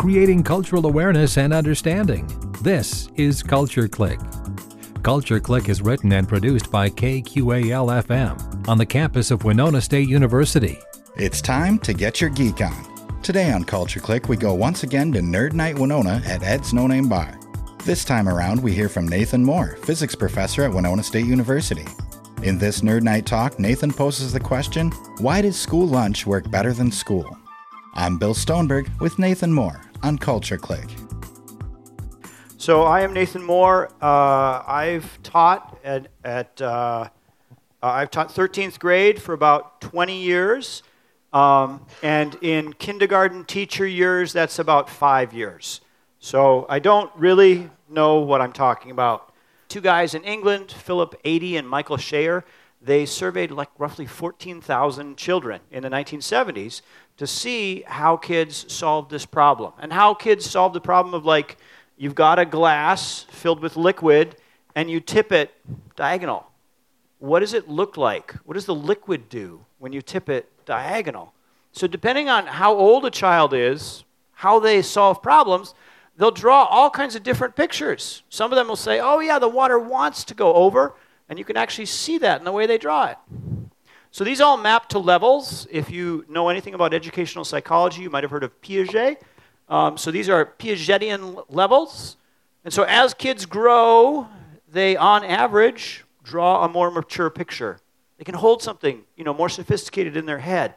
creating cultural awareness and understanding. This is Culture Click. Culture Click is written and produced by KQAL-FM on the campus of Winona State University. It's time to get your geek on. Today on Culture Click, we go once again to Nerd Night Winona at Ed's No Name Bar. This time around, we hear from Nathan Moore, physics professor at Winona State University. In this Nerd Night talk, Nathan poses the question, why does school lunch work better than school? I'm Bill Stoneberg with Nathan Moore on Culture Click. So I am Nathan Moore. I've taught at 13th grade for about 20 years, and in kindergarten teacher years, that's about 5 years. So I don't really know what I'm talking about. Two guys in England, Philip Adey and Michael Shayer, they surveyed like roughly 14,000 children in the 1970s to see how kids solved this problem. And how kids solved the problem of like, you've got a glass filled with liquid and you tip it diagonal. What does it look like? What does the liquid do when you tip it diagonal? So depending on how old a child is, how they solve problems, they'll draw all kinds of different pictures. Some of them will say, oh yeah, the water wants to go over, and you can actually see that in the way they draw it. So these all map to levels. If you know anything about educational psychology, you might have heard of Piaget. So these are Piagetian levels. And so as kids grow, they, on average, draw a more mature picture. They can hold something, more sophisticated in their head.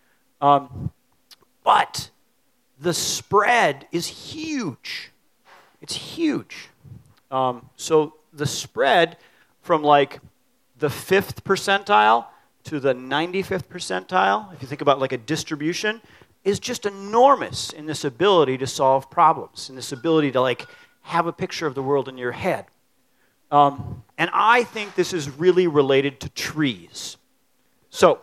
But the spread is huge. It's huge. So the spread from like the 5th percentile to the 95th percentile, if you think about like a distribution, is just enormous in this ability to solve problems, in this ability to like have a picture of the world in your head. And I think this is really related to trees. So,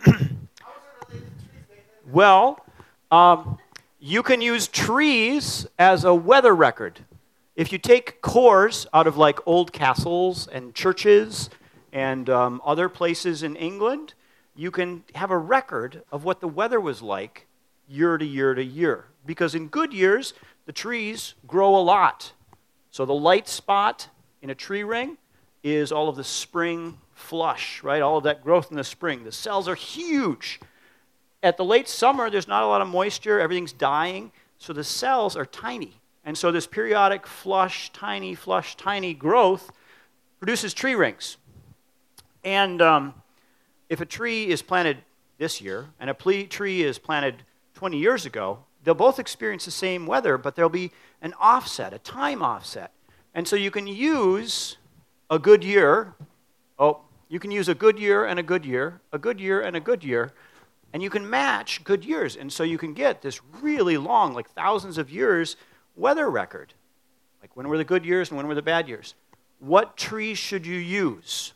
well, you can use trees as a weather record. If you take cores out of like old castles and churches and other places in England, you can have a record of what the weather was like year to year to year. Because in good years, the trees grow a lot. So the light spot in a tree ring is all of the spring flush, right? All of that growth in the spring. The cells are huge. At the late summer, there's not a lot of moisture. Everything's dying. So the cells are tiny. And so this periodic flush, tiny growth produces tree rings. And if a tree is planted this year and a tree is planted 20 years ago, they'll both experience the same weather, but there'll be an offset, a time offset. And so you can use a good year. You can use a good year and a good year, a good year and a good year, and you can match good years. And so you can get this really long, like thousands of years, weather record. Like when were the good years and when were the bad years? What trees should you use?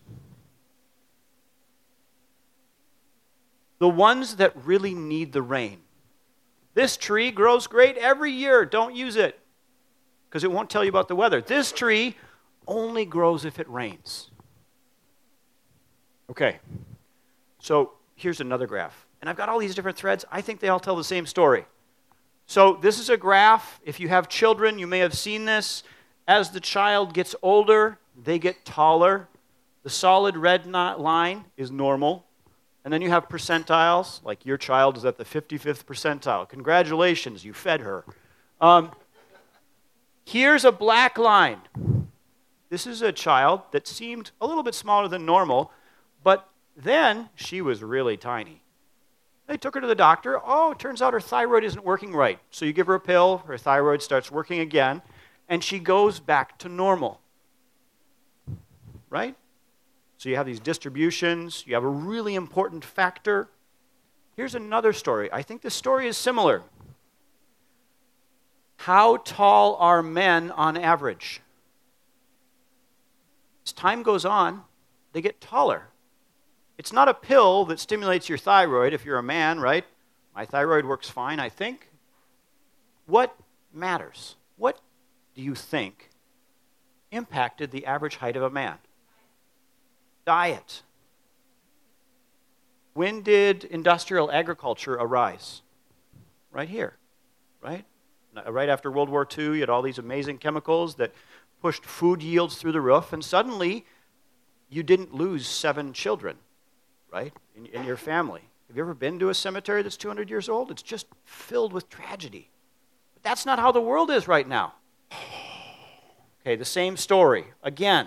The ones that really need the rain. This tree grows great every year. Don't use it because it won't tell you about the weather. This tree only grows if it rains. Okay, so here's another graph. And I've got all these different threads. I think they all tell the same story. So this is a graph. If you have children, you may have seen this. As the child gets older, they get taller. The solid red line is normal. And then you have percentiles, like your child is at the 55th percentile. Congratulations, you fed her. Here's a black line. This is a child that seemed a little bit smaller than normal, but then she was really tiny. They took her to the doctor. Oh, it turns out her thyroid isn't working right. So you give her a pill, her thyroid starts working again, and she goes back to normal. Right? So you have these distributions. You have a really important factor. Here's another story. I think this story is similar. How tall are men on average? As time goes on, they get taller. It's not a pill that stimulates your thyroid if you're a man, right? My thyroid works fine, I think. What matters? What do you think impacted the average height of a man? Diet. When did industrial agriculture arise? Right here, right? Right after World War II, you had all these amazing chemicals that pushed food yields through the roof, and suddenly you didn't lose 7 children, right, in your family. Have you ever been to a cemetery that's 200 years old? It's just filled with tragedy. But that's not how the world is right now. Okay, the same story. Again,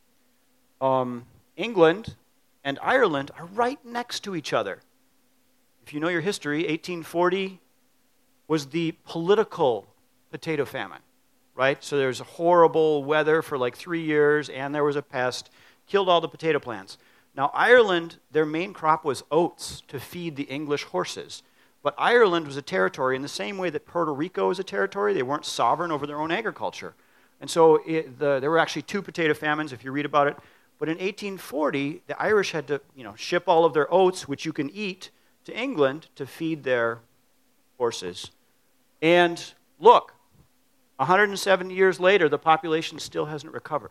England and Ireland are right next to each other. If you know your history, 1840 was the political potato famine, right? So there's horrible weather for like 3 years, and there was a pest, killed all the potato plants. Now, Ireland, their main crop was oats to feed the English horses. But Ireland was a territory in the same way that Puerto Rico is a territory. They weren't sovereign over their own agriculture. And so there were actually 2 potato famines, if you read about it. But in 1840, the Irish had to ship all of their oats, which you can eat, to England to feed their horses. And look, 170 years later, the population still hasn't recovered.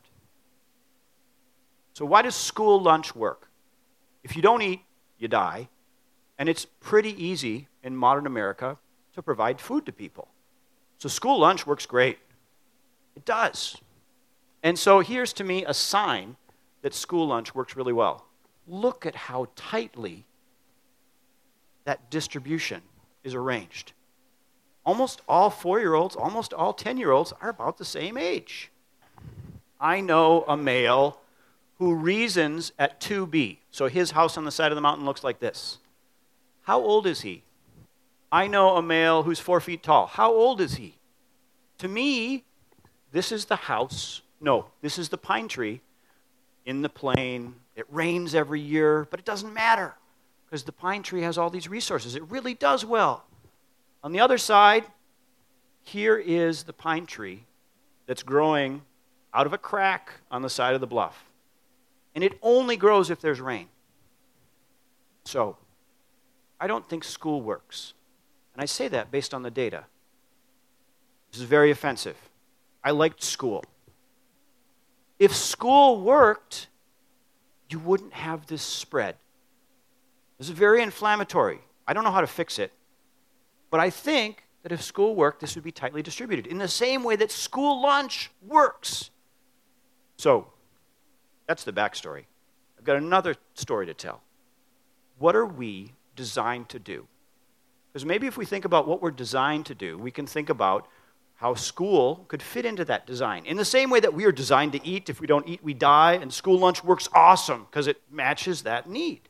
So why does school lunch work? If you don't eat, you die. And it's pretty easy in modern America to provide food to people. So school lunch works great. It does. And so here's to me a sign that school lunch works really well. Look at how tightly that distribution is arranged. Almost all 4-year-olds, almost all 10-year-olds are about the same age. I know a male who reasons at 2B. So his house on the side of the mountain looks like this. How old is he? I know a male who's 4 feet tall. How old is he? To me, this is the house. No, this is the pine tree in the plain. It rains every year, but it doesn't matter because the pine tree has all these resources. It really does well. On the other side, here is the pine tree that's growing out of a crack on the side of the bluff. And it only grows if there's rain. So, I don't think school works. And I say that based on the data. This is very offensive. I liked school. If school worked, you wouldn't have this spread. This is very inflammatory. I don't know how to fix it. But I think that if school worked, this would be tightly distributed in the same way that school lunch works. So, that's the backstory. I've got another story to tell. What are we designed to do? Because maybe if we think about what we're designed to do, we can think about how school could fit into that design. In the same way that we are designed to eat. If we don't eat, we die. And school lunch works awesome because it matches that need.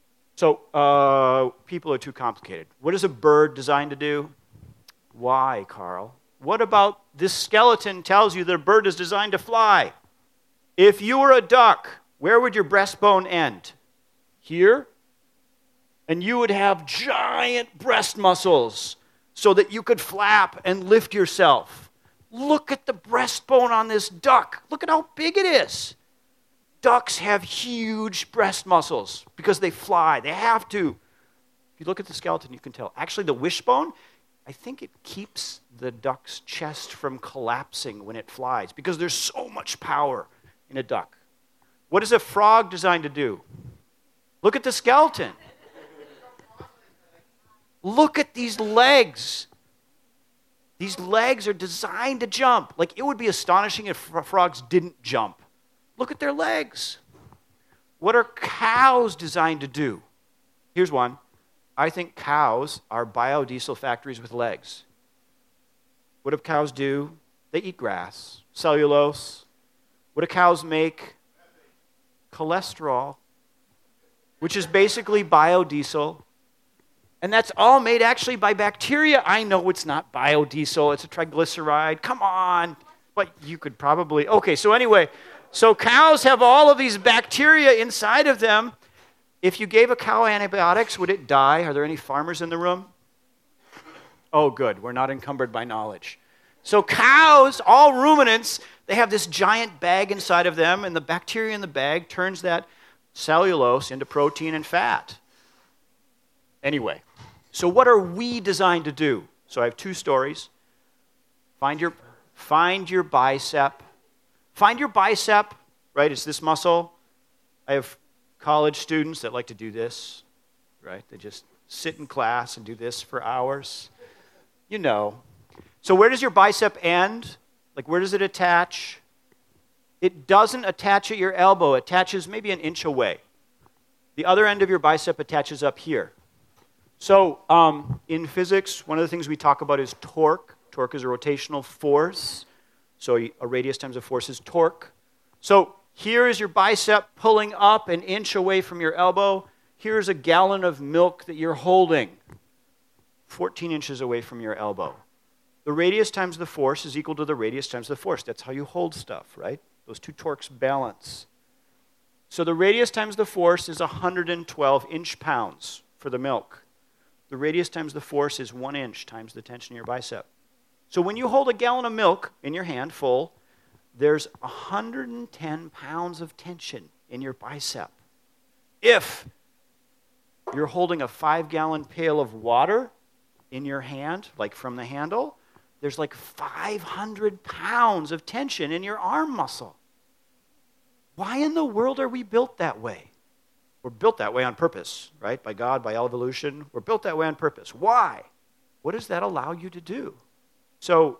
So people are too complicated. What is a bird designed to do? Why, Carl? What about this skeleton tells you that a bird is designed to fly? If you were a duck, where would your breastbone end? Here? And you would have giant breast muscles so that you could flap and lift yourself. Look at the breastbone on this duck. Look at how big it is. Ducks have huge breast muscles because they fly. They have to. If you look at the skeleton, you can tell. Actually, the wishbone, I think it keeps the duck's chest from collapsing when it flies because there's so much power in a duck. What is a frog designed to do? Look at the skeleton. Look at these legs. These legs are designed to jump. Like, it would be astonishing if frogs didn't jump. Look at their legs. What are cows designed to do? Here's one. I think cows are biodiesel factories with legs. What do cows do? They eat grass, cellulose. What do cows make? Cholesterol, which is basically biodiesel. And that's all made actually by bacteria. I know it's not biodiesel. It's a triglyceride. Come on. But you could probably... Okay, so anyway, so cows have all of these bacteria inside of them. If you gave a cow antibiotics, would it die? Are there any farmers in the room? Oh, good. We're not encumbered by knowledge. So cows, all ruminants, they have this giant bag inside of them, and the bacteria in the bag turns that cellulose into protein and fat. Anyway, so what are we designed to do? So I have 2 stories. Find your bicep. Find your bicep, right? It's this muscle. I have college students that like to do this, right? They just sit in class and do this for hours. You know. So where does your bicep end? Like, where does it attach? It doesn't attach at your elbow. It attaches maybe an inch away. The other end of your bicep attaches up here. So in physics, one of the things we talk about is torque. Torque is a rotational force. So a radius times a force is torque. So here is your bicep pulling up an inch away from your elbow. Here's a gallon of milk that you're holding 14 inches away from your elbow. The radius times the force is equal to the radius times the force. That's how you hold stuff, right? Those two torques balance. So the radius times the force is 112 inch-pounds for the milk. The radius times the force is 1 inch times the tension in your bicep. So when you hold a gallon of milk in your hand full, there's 110 pounds of tension in your bicep. If you're holding a 5-gallon pail of water in your hand, like from the handle, there's like 500 pounds of tension in your arm muscle. Why in the world are we built that way? We're built that way on purpose, right? By God, by evolution. We're built that way on purpose. Why? What does that allow you to do? So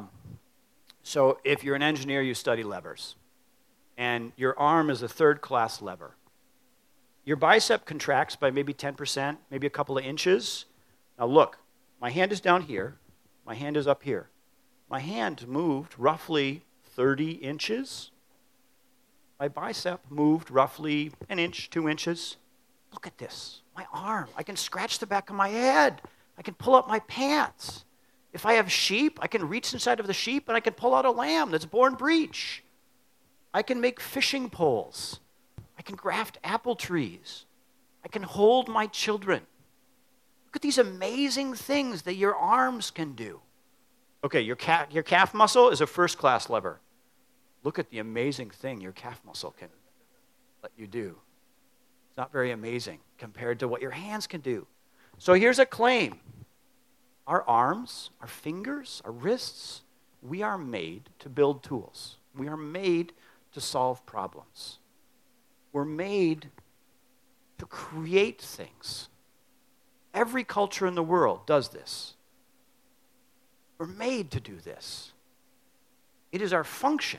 if you're an engineer, you study levers. And your arm is a third-class lever. Your bicep contracts by maybe 10%, maybe a couple of inches. Now look, my hand is down here. My hand is up here. My hand moved roughly 30 inches. My bicep moved roughly an inch, 2 inches. Look at this. My arm. I can scratch the back of my head. I can pull up my pants. If I have sheep, I can reach inside of the sheep and I can pull out a lamb that's born breech. I can make fishing poles. I can graft apple trees. I can hold my children. Look at these amazing things that your arms can do. Okay, your calf muscle is a first-class lever. Look at the amazing thing your calf muscle can let you do. It's not very amazing compared to what your hands can do. So here's a claim. Our arms, our fingers, our wrists, we are made to build tools. We are made to solve problems. We're made to create things. Every culture in the world does this. We're made to do this. It is our function.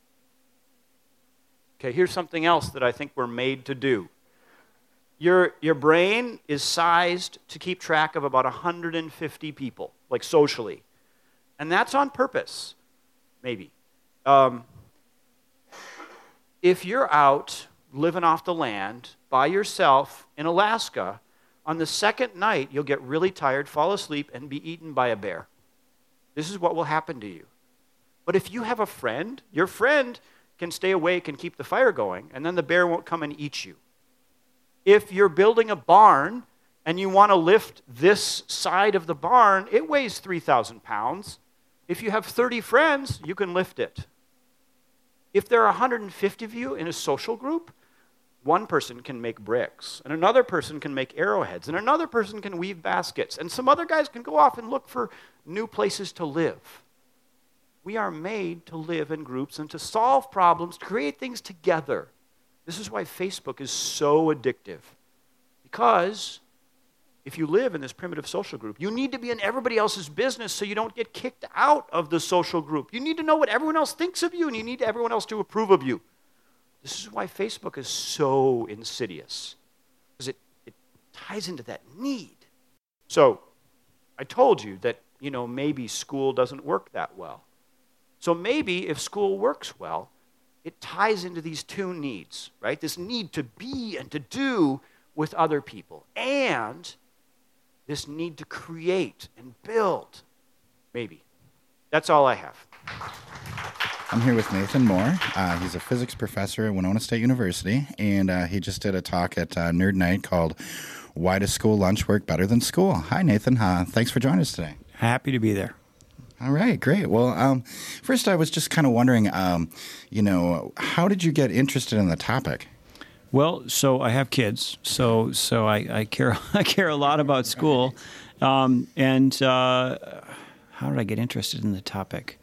Okay, here's something else that I think we're made to do. Your brain is sized to keep track of about 150 people, like socially. And that's on purpose, maybe. If you're out living off the land by yourself in Alaska, on the second night, you'll get really tired, fall asleep, and be eaten by a bear. This is what will happen to you. But if you have a friend, your friend can stay awake and keep the fire going, and then the bear won't come and eat you. If you're building a barn and you want to lift this side of the barn, it weighs 3,000 pounds. If you have 30 friends, you can lift it. If there are 150 of you in a social group, one person can make bricks, and another person can make arrowheads, and another person can weave baskets, and some other guys can go off and look for new places to live. We are made to live in groups and to solve problems, to create things together. This is why Facebook is so addictive. Because if you live in this primitive social group, you need to be in everybody else's business so you don't get kicked out of the social group. You need to know what everyone else thinks of you, and you need everyone else to approve of you. This is why Facebook is so insidious, because it ties into that need. So I told you that, maybe school doesn't work that well. So maybe if school works well, it ties into these two needs, right? This need to be and to do with other people, and this need to create and build. Maybe. That's all I have. I'm here with Nathan Moore. He's a physics professor at Winona State University, and he just did a talk at Nerd Night called Why Does School Lunch Work Better Than School? Hi, Nathan. Thanks for joining us today. Happy to be there. All right, great. Well, first I was just kind of wondering, how did you get interested in the topic? Well, so I have kids, so I care I care a lot about school, and how did I get interested in the topic?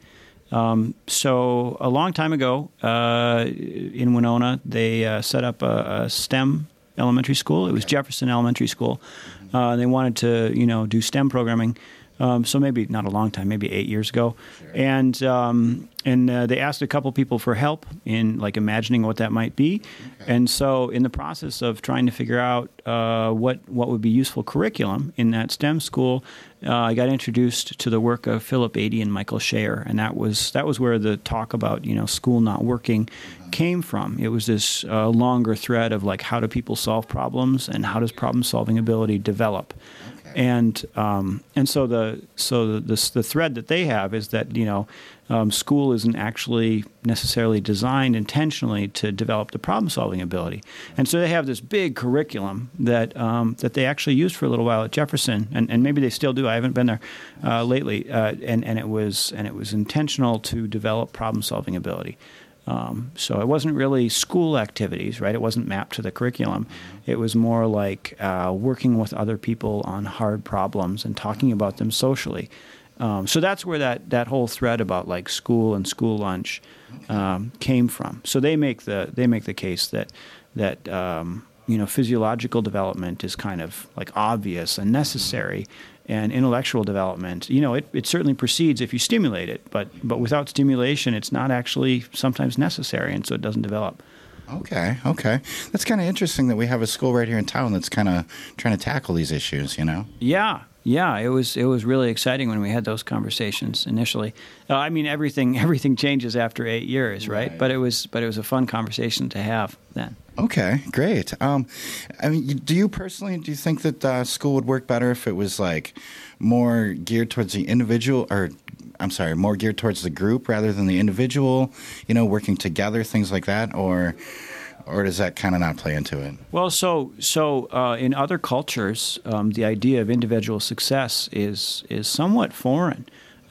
So a long time ago in Winona, they set up a STEM elementary school. It was Jefferson Elementary School. They wanted to, do STEM programming. So maybe not a long time, maybe 8 years ago. Sure. And they asked a couple people for help in like imagining what that might be. Okay. And so in the process of trying to figure out what would be useful curriculum in that STEM school, I got introduced to the work of Philip Adey and Michael Scher, and that was where the talk about school not working came from. It was this longer thread of like, how do people solve problems and how does problem solving ability develop? And so the thread that they have is that school isn't actually necessarily designed intentionally to develop the problem solving ability, and so they have this big curriculum that they actually used for a little while at Jefferson, and maybe they still do. I haven't been there lately, and it was intentional to develop problem solving ability. So it wasn't really school activities, right? It wasn't mapped to the curriculum. It was more like working with other people on hard problems and talking about them socially. So that's where that whole thread about like school and school lunch came from. So they make the case that physiological development is kind of like obvious and necessary. And intellectual development, it certainly proceeds if you stimulate it, but without stimulation, it's not actually sometimes necessary, and so it doesn't develop. Okay. That's kind of interesting that we have a school right here in town that's kind of trying to tackle these issues, Yeah, it was really exciting when we had those conversations initially. Everything changes after 8 years, right? But it was a fun conversation to have then. Okay, great. Do you think that school would work better if it was like more geared towards the individual, more geared towards the group rather than the individual? Working together, things like that, or does that kind of not play into it? Well, so in other cultures, the idea of individual success is somewhat foreign.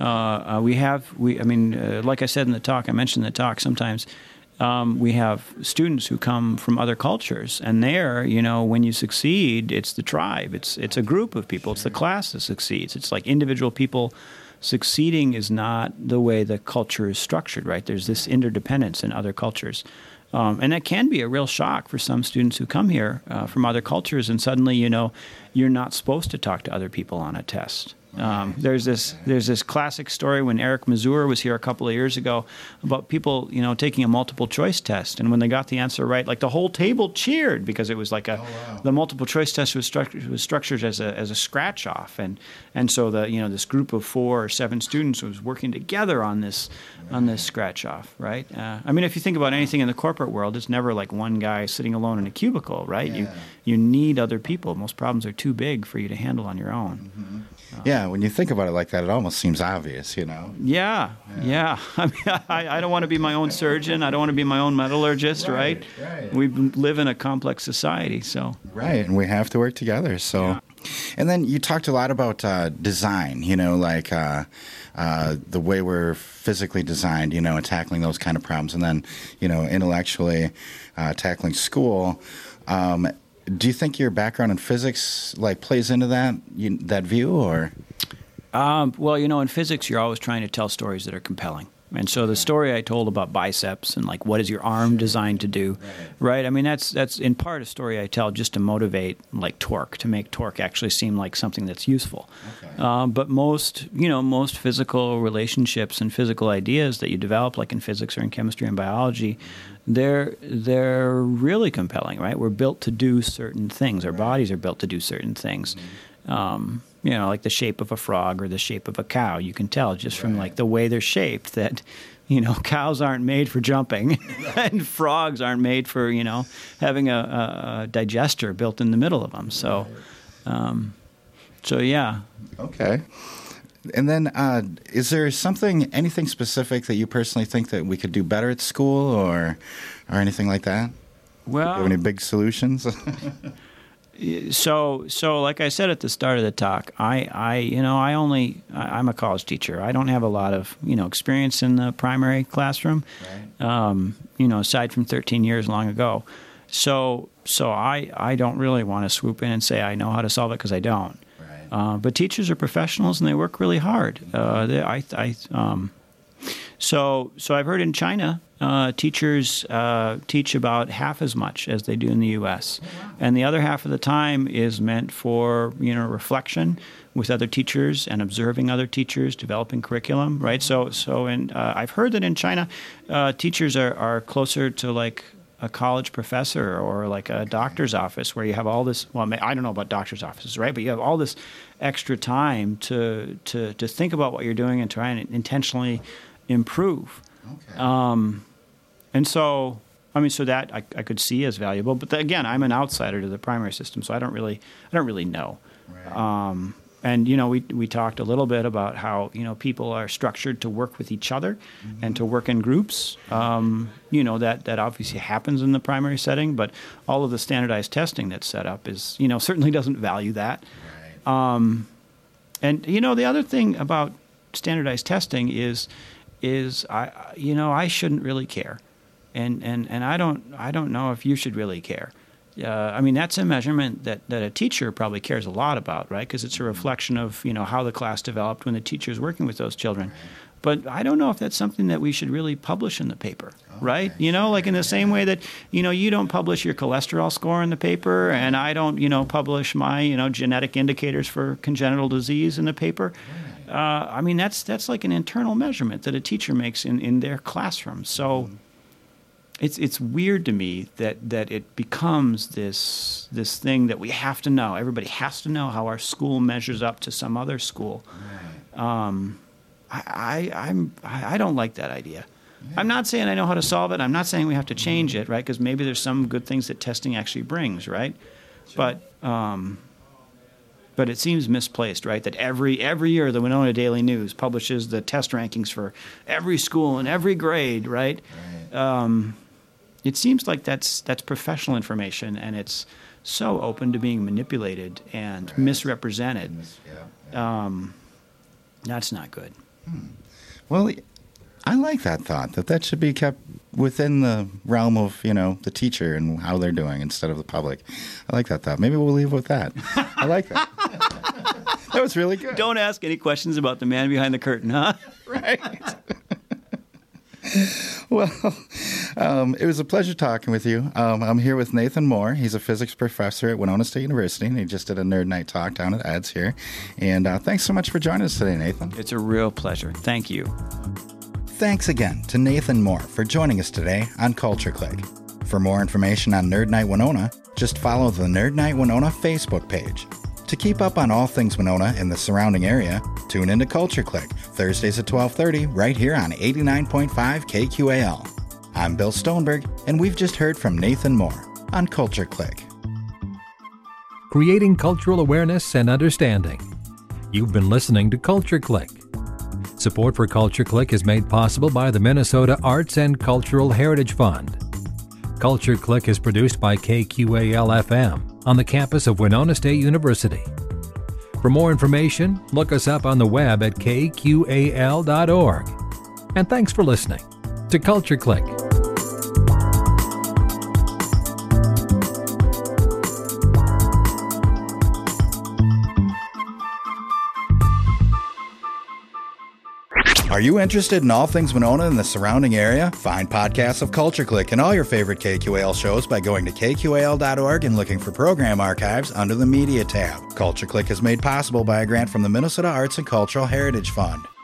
Like I said in the talk, I mentioned in the talk sometimes. We have students who come from other cultures, and there, when you succeed, it's the tribe, it's a group of people, it's the class that succeeds. It's like individual people succeeding is not the way the culture is structured, right? There's this interdependence in other cultures. And that can be a real shock for some students who come here from other cultures, and suddenly, you're not supposed to talk to other people on a test. There's this classic story when Eric Mazur was here a couple of years ago about people, taking a multiple choice test, and when they got the answer right, like the whole table cheered because it was like the multiple choice test was structured as a scratch off, and so this group of 4 or 7 students was working together on this scratch off, right? If you think about anything in the corporate world, it's never like one guy sitting alone in a cubicle, right? Yeah. You need other people. Most problems are too big for you to handle on your own. Mm-hmm. Yeah, when you think about it like that, it almost seems obvious, Yeah. I don't want to be my own surgeon. I don't want to be my own metallurgist, right? We live in a complex society, so. Right, and we have to work together, so. Yeah. And then you talked a lot about design, the way we're physically designed, and tackling those kind of problems, and then, intellectually tackling school. Do you think your background in physics plays into that view, or? In physics, you're always trying to tell stories that are compelling. And so the story I told about biceps and what is your arm designed to do, right? That's in part a story I tell just to motivate torque, to make torque actually seem like something that's useful. Okay. But most physical relationships and physical ideas that you develop, like in physics or in chemistry and biology, they're really compelling, right? We're built to do certain things. Our bodies are built to do certain things. Mm-hmm. Like the shape of a frog or the shape of a cow. You can tell just from the way they're shaped that, cows aren't made for jumping and frogs aren't made for, having a digester built in the middle of them. So yeah. Okay. And then is there anything specific that you personally think that we could do better at school or anything like that? Well, do you have any big solutions? So like I said at the start of the talk, I'm a college teacher. I don't have a lot of, experience in the primary classroom, right. Aside from 13 years long ago. So I don't really want to swoop in and say I know how to solve it, because I don't. Right. But teachers are professionals and they work really hard. So I've heard in China, teachers teach about half as much as they do in the U.S. Oh, wow. And the other half of the time is meant for reflection with other teachers and observing other teachers, developing curriculum, right? So I've heard that in China, teachers are closer to like a college professor or like a doctor's office where you have all this, well, I don't know about doctor's offices, right? But you have all this extra time to think about what you're doing and try and intentionally improve. Okay. And so, I mean, so that I could see as valuable. But again, I'm an outsider to the primary system, so I don't really know. Right. And, we talked a little bit about how, people are structured to work with each other and to work in groups. That obviously happens in the primary setting, but all of the standardized testing that's set up is, certainly doesn't value that. Right. And, the other thing about standardized testing is I shouldn't really care. And I don't know if you should really care. That's a measurement that a teacher probably cares a lot about, right? Because it's a reflection of, how the class developed when the teacher is working with those children. But I don't know if that's something that we should really publish in the paper, right? Like in the same way that, you don't publish your cholesterol score in the paper and I don't, publish my, genetic indicators for congenital disease in the paper. That's like an internal measurement that a teacher makes in their classroom. So it's weird to me that it becomes this thing that we have to know. Everybody has to know how our school measures up to some other school. Right. I don't like that idea. Yeah. I'm not saying I know how to solve it. I'm not saying we have to change it, right? Because maybe there's some good things that testing actually brings, right? Sure. But it seems misplaced, right? That every year the Winona Daily News publishes the test rankings for every school and every grade, right? It seems like that's professional information, and it's so open to being manipulated and misrepresented. That's not good. Well, I like that thought, that should be kept within the realm of, the teacher and how they're doing instead of the public. I like that thought. Maybe we'll leave with that. I like that. That was really good. Don't ask any questions about the man behind the curtain, huh? Right. Well, it was a pleasure talking with you. I'm here with Nathan Moore. He's a physics professor at Winona State University, and he just did a Nerd Night talk down at Ed's here. And thanks so much for joining us today, Nathan. It's a real pleasure. Thank you. Thanks again to Nathan Moore for joining us today on Culture Click. For more information on Nerd Night Winona, just follow the Nerd Night Winona Facebook page. To keep up on all things Winona and the surrounding area, tune into Culture Click, Thursdays at 12:30, right here on 89.5 KQAL. I'm Bill Stoneberg, and we've just heard from Nathan Moore on Culture Click. Creating cultural awareness and understanding. You've been listening to Culture Click. Support for Culture Click is made possible by the Minnesota Arts and Cultural Heritage Fund. Culture Click is produced by KQAL-FM on the campus of Winona State University. For more information, look us up on the web at kqal.org. And thanks for listening to Culture Click. Are you interested in all things Winona and the surrounding area? Find podcasts of Culture Click and all your favorite KQAL shows by going to kqal.org and looking for program archives under the Media tab. Culture Click is made possible by a grant from the Minnesota Arts and Cultural Heritage Fund.